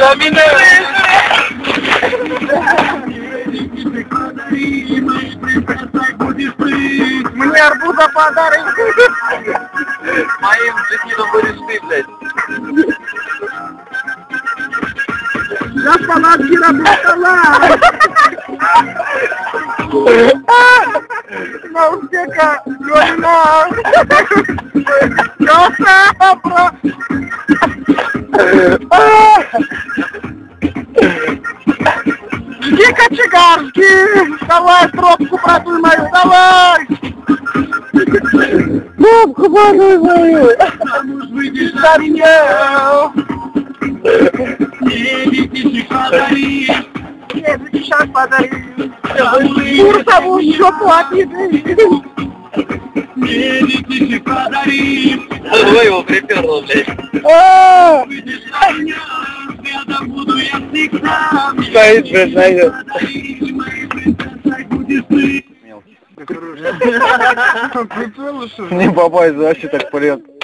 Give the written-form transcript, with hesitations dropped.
Витамины! Мне арбуза подари! Моим прикидом будешь ты, блядь. Я в палатке работала! Наускека! Лёлина! Ёсапра! Иди кочегарский! Давай трубку продуй мою, давай! Трубку продуй мою! За меня! Нет, сейчас подари! Курсовую еще платит! Давай его приперло, блядь. Стоит, блядь, найдет. Не попасть, вообще так полет.